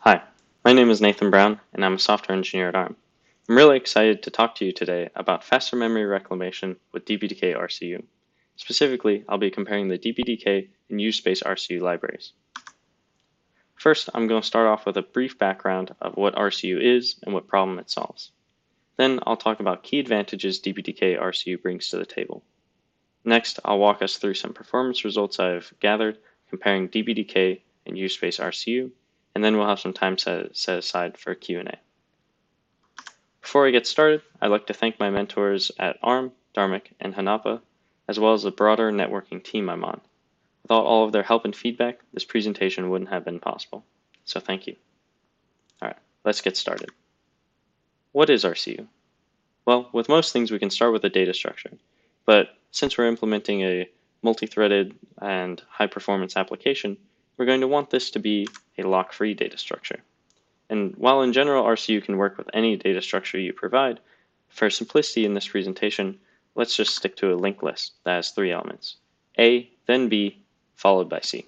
Hi, my name is Nathan Brown, and I'm a software engineer at ARM. I'm really excited to talk to you today about faster memory reclamation with DPDK RCU. Specifically, I'll be comparing the DPDK and USpace RCU libraries. First, I'm going to start off with a brief background of what RCU is and what problem it solves. Then I'll talk about key advantages DPDK RCU brings to the table. Next, I'll walk us through some performance results I've gathered comparing DPDK and USpace RCU, and then we'll have some time set aside for Q&A. Before I get started, I'd like to thank my mentors at ARM, Dharmic, and Hanapa, as well as the broader networking team I'm on. Without all of their help and feedback, this presentation wouldn't have been possible. So thank you. All right, let's get started. What is RCU? Well, with most things, we can start with a data structure. But since we're implementing a multi-threaded and high-performance application, we're going to want this to be a lock-free data structure. And while in general RCU can work with any data structure you provide, for simplicity in this presentation, let's just stick to a linked list that has 3 elements: A, then B, followed by C.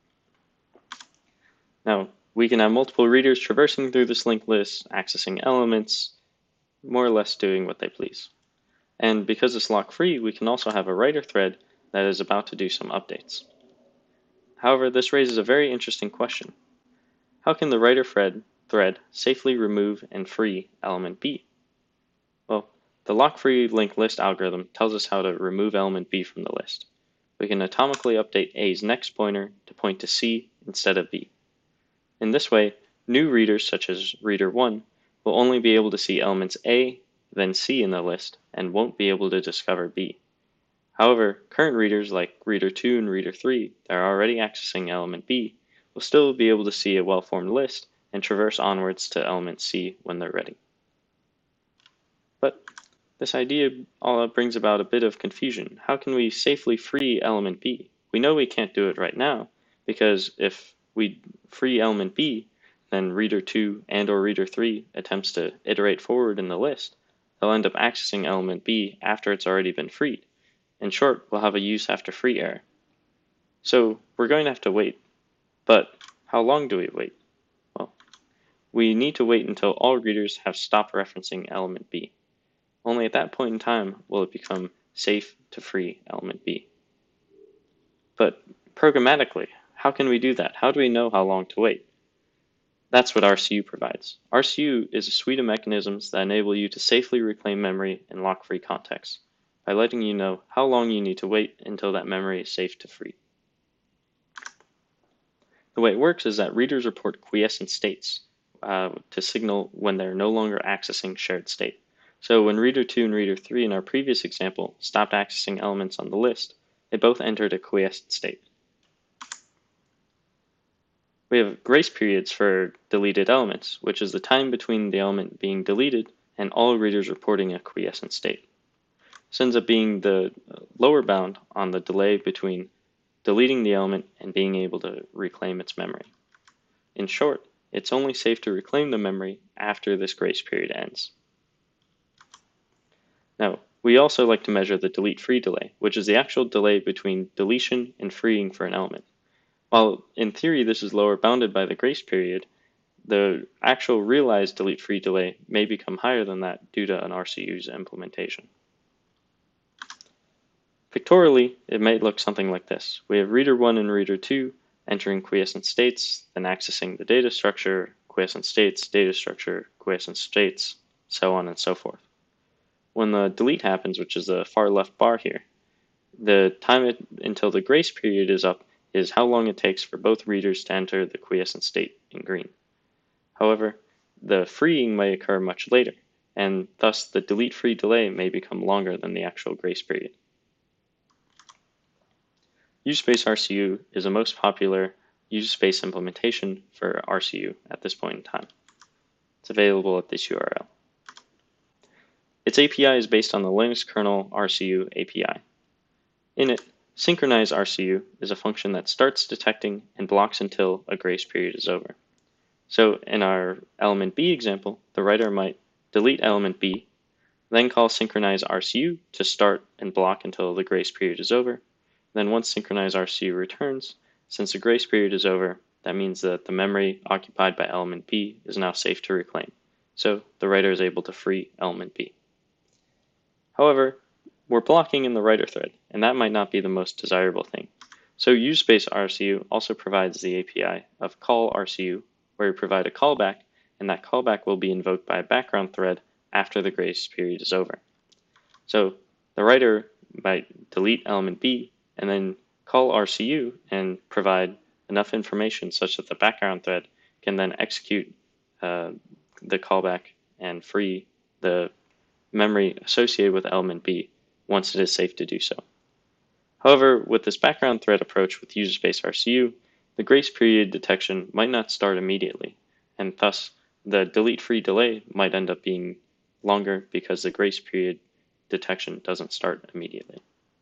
Now, we can have multiple readers traversing through this linked list, accessing elements, more or less doing what they please. And because it's lock-free, we can also have a writer thread that is about to do some updates. However, this raises a very interesting question. How can the writer thread safely remove and free element B? Well, the lock-free linked list algorithm tells us how to remove element B from the list. We can atomically update A's next pointer to point to C instead of B. In this way, new readers such as reader 1 will only be able to see elements A, then C in the list, and won't be able to discover B. However, current readers like reader 2 and reader 3 that are already accessing element B will still be able to see a well-formed list and traverse onwards to element C when they're ready. But this idea brings about a bit of confusion. How can we safely free element B? We know we can't do it right now, because if we free element B, then reader 2 and or reader 3 attempts to iterate forward in the list, they'll end up accessing element B after it's already been freed. In short, we'll have a use after free error. So we're going to have to wait. But how long do we wait? Well, we need to wait until all readers have stopped referencing element B. Only at that point in time will it become safe to free element B. But programmatically, how can we do that? How do we know how long to wait? That's what RCU provides. RCU is a suite of mechanisms that enable you to safely reclaim memory in lock-free contexts by letting you know how long you need to wait until that memory is safe to free. The way it works is that readers report quiescent states to signal when they're no longer accessing shared state. So when reader 2 and reader 3 in our previous example stopped accessing elements on the list, they both entered a quiescent state. We have grace periods for deleted elements, which is the time between the element being deleted and all readers reporting a quiescent state. This ends up being the lower bound on the delay between deleting the element and being able to reclaim its memory. In short, it's only safe to reclaim the memory after this grace period ends. Now, we also like to measure the delete-free delay, which is the actual delay between deletion and freeing for an element. While in theory this is lower bounded by the grace period, the actual realized delete-free delay may become higher than that due to an RCU's implementation. Pictorially, it might look something like this. We have reader 1 and reader 2 entering quiescent states, then accessing the data structure, quiescent states, data structure, quiescent states, so on and so forth. When the delete happens, which is the far left bar here, the time until the grace period is up is how long it takes for both readers to enter the quiescent state in green. However, the freeing may occur much later, and thus the delete-free delay may become longer than the actual grace period. USpace RCU is the most popular USpace implementation for RCU at this point in time. It's available at this URL. Its API is based on the Linux kernel RCU API. In it, synchronize RCU is a function that starts detecting and blocks until a grace period is over. So in our element B example, the writer might delete element B, then call synchronize RCU to start and block until the grace period is over. Then once synchronize RCU returns, since the grace period is over, that means that the memory occupied by element B is now safe to reclaim. So the writer is able to free element B. However, we're blocking in the writer thread, and that might not be the most desirable thing. So UseSpace RCU also provides the API of call RCU, where we provide a callback, and that callback will be invoked by a background thread after the grace period is over. So the writer might delete element B and then call RCU and provide enough information such that the background thread can then execute the callback and free the memory associated with element B once it is safe to do so. However, with this background thread approach with UseSpace RCU, the grace period detection might not start immediately, and thus the delete-free delay might end up being longer because the grace period detection doesn't start immediately.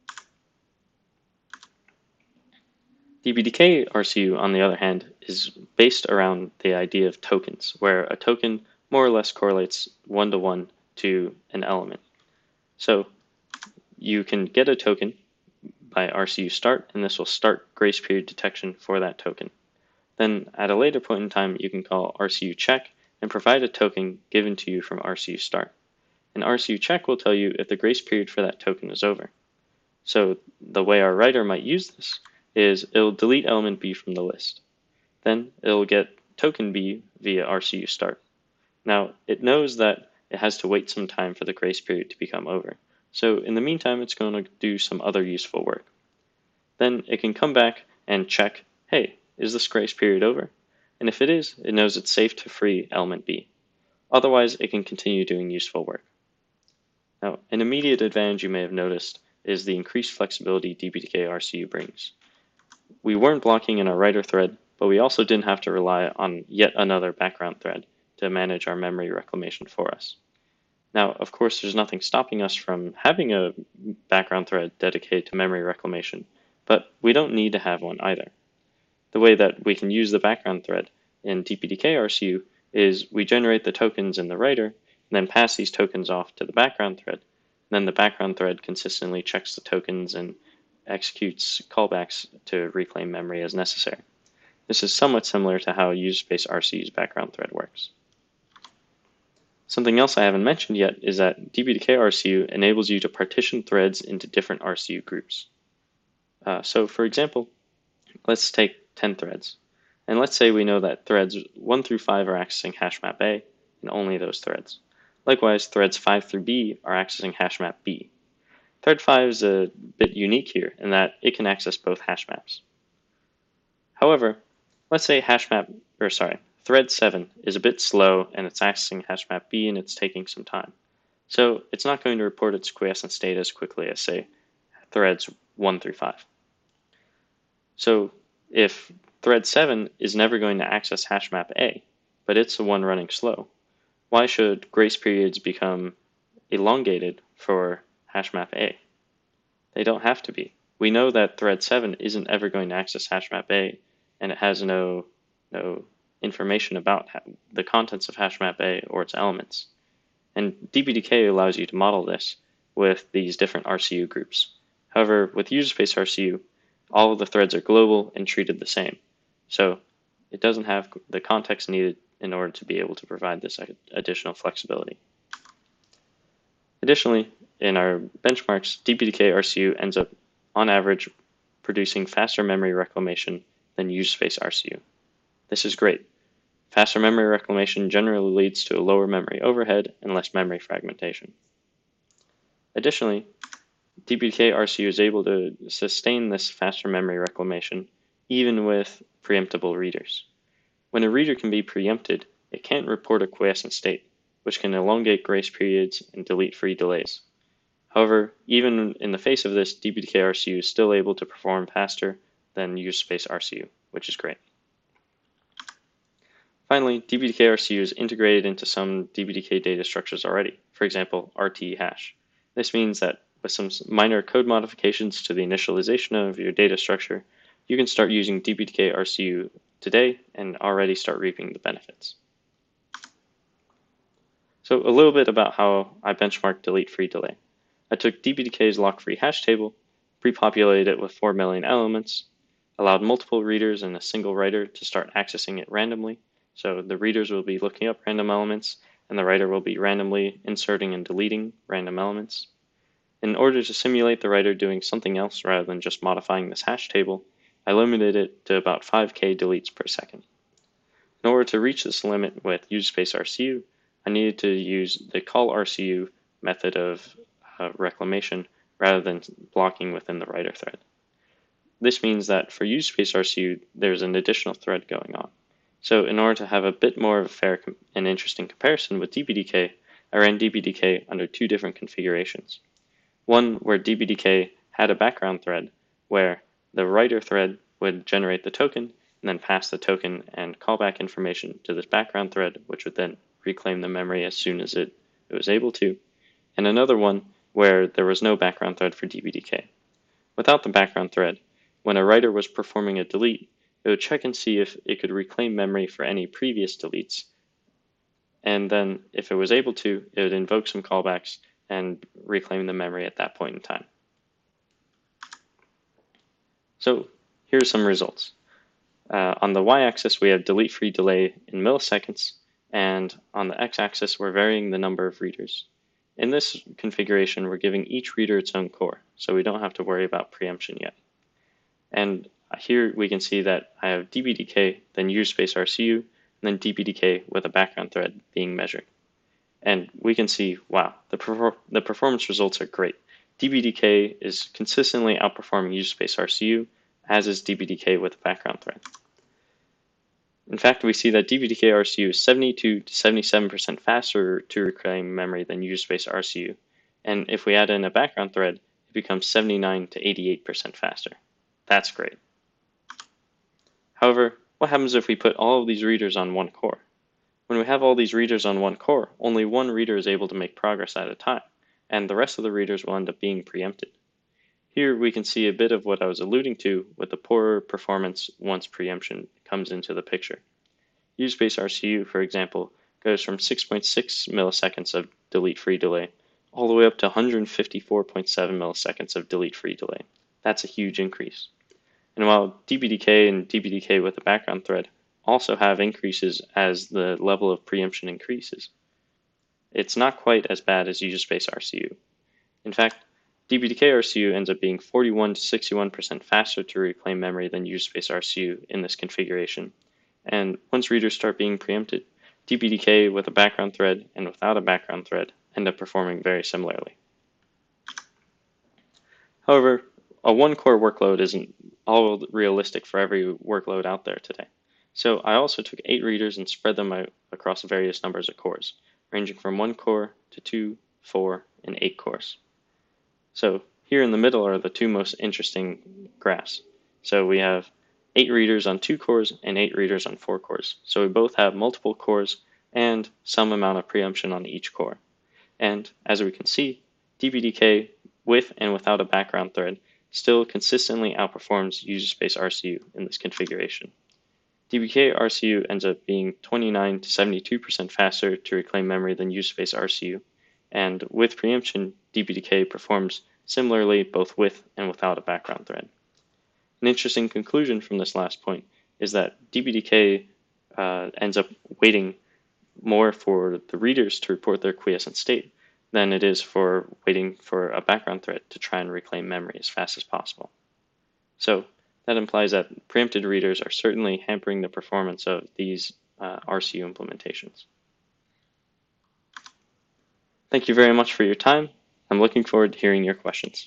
DBDK RCU, on the other hand, is based around the idea of tokens, where a token more or less correlates one-to-one to an element. So you can get a token by RCU start, and this will start grace period detection for that token. Then at a later point in time, you can call RCU check and provide a token given to you from RCU start. And RCU check will tell you if the grace period for that token is over. So the way our writer might use this is it'll delete element B from the list. Then it'll get token B via RCU start. Now it knows that it has to wait some time for the grace period to become over. So in the meantime, it's going to do some other useful work. Then it can come back and check, hey, is this grace period over? And if it is, it knows it's safe to free element B. Otherwise, it can continue doing useful work. Now, an immediate advantage you may have noticed is the increased flexibility DBDK RCU brings. We weren't blocking in our writer thread, but we also didn't have to rely on yet another background thread to manage our memory reclamation for us. Now, of course, there's nothing stopping us from having a background thread dedicated to memory reclamation, but we don't need to have one either. The way that we can use the background thread in DBDK RCU is we generate the tokens in the writer, and then pass these tokens off to the background thread. And then the background thread consistently checks the tokens and executes callbacks to reclaim memory as necessary. This is somewhat similar to how UseSpace RCU's background thread works. Something else I haven't mentioned yet is that DBDK RCU enables you to partition threads into different RCU groups. So for example, let's take 10 threads. And let's say we know that threads 1 through 5 are accessing HashMap A, and only those threads. Likewise, threads 5 through B are accessing HashMap B. Thread 5 is a bit unique here in that it can access both hash maps. However, let's say thread 7 is a bit slow and it's accessing HashMap B and it's taking some time. So it's not going to report its quiescent state as quickly as, say, threads 1 through 5. So if thread 7 is never going to access HashMap A, but it's the one running slow, why should grace periods become elongated for HashMap A? They don't have to be. We know that thread 7 isn't ever going to access HashMap A, and it has no information about the contents of HashMap A or its elements. And DBDK allows you to model this with these different RCU groups. However, with UseSpace RCU, all of the threads are global and treated the same. So it doesn't have the context needed in order to be able to provide this additional flexibility. Additionally, in our benchmarks, DBDK RCU ends up, on average, producing faster memory reclamation than UseSpace RCU. This is great. Faster memory reclamation generally leads to a lower memory overhead and less memory fragmentation. Additionally, DBDK RCU is able to sustain this faster memory reclamation even with preemptible readers. When a reader can be preempted, it can't report a quiescent state, which can elongate grace periods and delete free delays. However, even in the face of this, DBDK RCU is still able to perform faster than UseSpace RCU, which is great. Finally, DBDK RCU is integrated into some DBDK data structures already, for example, RT hash. This means that with some minor code modifications to the initialization of your data structure, you can start using DBDK RCU today and already start reaping the benefits. So a little bit about how I benchmarked delete-free delay. I took DBDK's lock-free hash table, pre-populated it with 4 million elements, allowed multiple readers and a single writer to start accessing it randomly. So the readers will be looking up random elements, and the writer will be randomly inserting and deleting random elements. In order to simulate the writer doing something else rather than just modifying this hash table, I limited it to about 5K deletes per second. In order to reach this limit with UseSpace RCU, I needed to use the call RCU method of reclamation rather than blocking within the writer thread. This means that for UseSpace RCU, there's an additional thread going on. So in order to have a bit more of a fair and interesting comparison with DBDK, I ran DBDK under two different configurations. One where DBDK had a background thread where the writer thread would generate the token and then pass the token and callback information to this background thread, which would then reclaim the memory as soon as it was able to, and another one where there was no background thread for DBDK. Without the background thread, when a writer was performing a delete, it would check and see if it could reclaim memory for any previous deletes, and then if it was able to, it would invoke some callbacks and reclaim the memory at that point in time. So here's some results. On the y-axis, we have delete-free delay in milliseconds, and on the x-axis, we're varying the number of readers. In this configuration, we're giving each reader its own core, so we don't have to worry about preemption yet. And here we can see that I have DBDK, then UseSpace RCU, and then DBDK with a background thread being measured. And we can see, wow, the performance results are great. DBDK is consistently outperforming UseSpace RCU, as is DBDK with a background thread. In fact, we see that DBDK RCU is 72 to 77% faster to reclaim memory than UseSpace RCU. And if we add in a background thread, it becomes 79 to 88% faster. That's great. However, what happens if we put all of these readers on one core? When we have all these readers on one core, only one reader is able to make progress at a time, and the rest of the readers will end up being preempted. Here we can see a bit of what I was alluding to with the poorer performance once preemption comes into the picture. UseSpace RCU, for example, goes from 6.6 milliseconds of delete-free delay all the way up to 154.7 milliseconds of delete-free delay. That's a huge increase. And while DBDK and DBDK with a background thread also have increases as the level of preemption increases, it's not quite as bad as UseSpace RCU. In fact, DBDK RCU ends up being 41 to 61% faster to reclaim memory than UseSpace RCU in this configuration. And once readers start being preempted, DBDK with a background thread and without a background thread end up performing very similarly. However, a one-core workload isn't all realistic for every workload out there today. So I also took 8 readers and spread them out across various numbers of cores, ranging from 1 core to 2, 4, and 8 cores. So here in the middle are the two most interesting graphs. So we have 8 readers on 2 cores and 8 readers on 4 cores. So we both have multiple cores and some amount of preemption on each core. And as we can see, DBDK with and without a background thread still consistently outperforms UseSpace RCU in this configuration. DBDK RCU ends up being 29 to 72% faster to reclaim memory than UseSpace RCU, and with preemption, DBDK performs similarly both with and without a background thread. An interesting conclusion from this last point is that DBDK ends up waiting more for the readers to report their quiescent state than it is for waiting for a background thread to try and reclaim memory as fast as possible. So that implies that preempted readers are certainly hampering the performance of these RCU implementations. Thank you very much for your time. I'm looking forward to hearing your questions.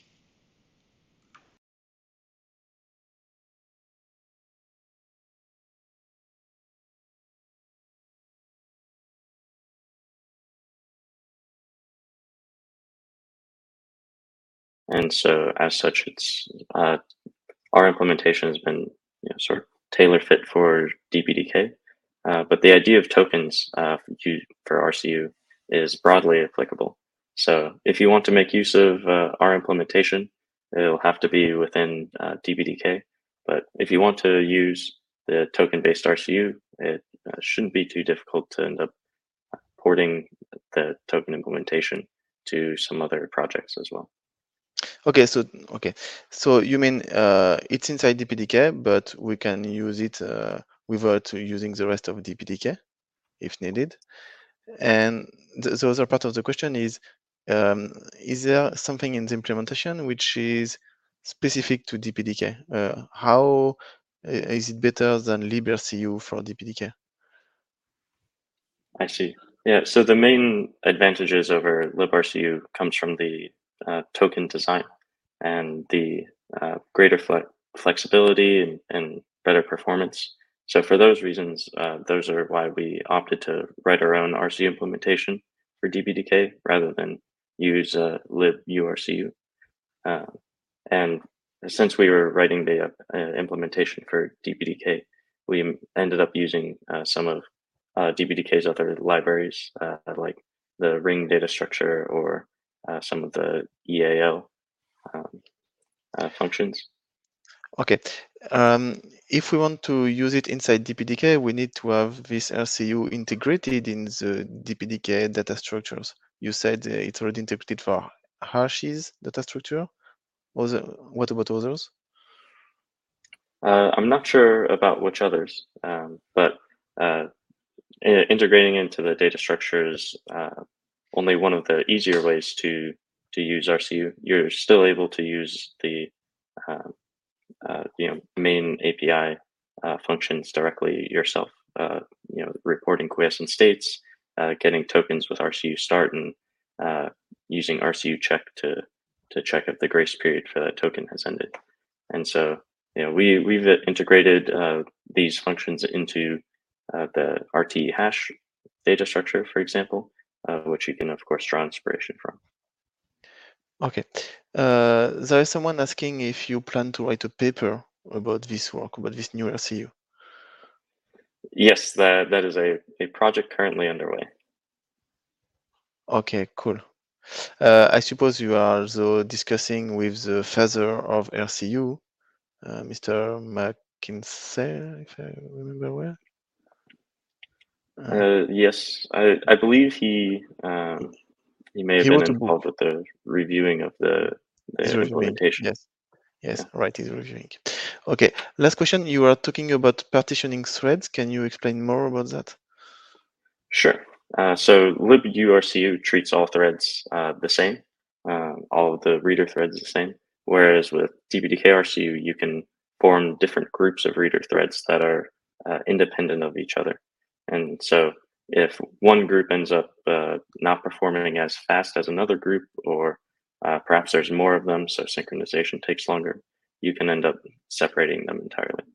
And so as such, it's our implementation has been sort of tailor fit for DBDK, but the idea of tokens for RCU is broadly applicable. So if you want to make use of our implementation, it'll have to be within DBDK. But if you want to use the token-based RCU, it shouldn't be too difficult to end up porting the token implementation to some other projects as well. Okay, so you mean it's inside DPDK, but we can use it without using the rest of DPDK if needed. And the other part of the question is there something in the implementation which is specific to DPDK? How is it better than libRCU for DPDK? I see. Yeah, so the main advantages over libRCU comes from the token design and the greater flexibility and better performance. So for those reasons, those are why we opted to write our own RCU implementation for DBDK rather than use liburcu. Uh, and since we were writing the implementation for DBDK, we ended up using some of DBDK's other libraries, like the ring data structure or some of the EAL um, functions. Okay. If we want to use it inside DPDK, we need to have this RCU integrated in the DPDK data structures. You said it's already integrated for hashes data structure. What about others? I'm not sure about which others, but uh, integrating into the data structure is only one of the easier ways to use RCU. You're still able to use the uh, main API functions directly yourself. Reporting quiescent states, getting tokens with RCU start, and using RCU check to check if the grace period for that token has ended. And so, we've integrated these functions into the RT hash data structure, for example, which you can of course draw inspiration from. Okay. There is someone asking if you plan to write a paper about this work, about this new RCU. Yes, that is a project currently underway. Okay, cool. I suppose you are also discussing with the father of RCU, Mr. McKinsey, if I remember well. Yes, I believe he may have He been wrote a book. involved with the reviewing of He's the reviewing. implementation. Yes, yes, Yeah, right. He's reviewing. Okay. Last question. You are talking about partitioning threads. Can you explain more about that? sure. So liburcu treats all threads the same, all of the reader threads the same. Whereas with dbdk-rcu, you can form different groups of reader threads that are independent of each other. And so if one group ends up not performing as fast as another group, or perhaps there's more of them, so synchronization takes longer, you can end up separating them entirely.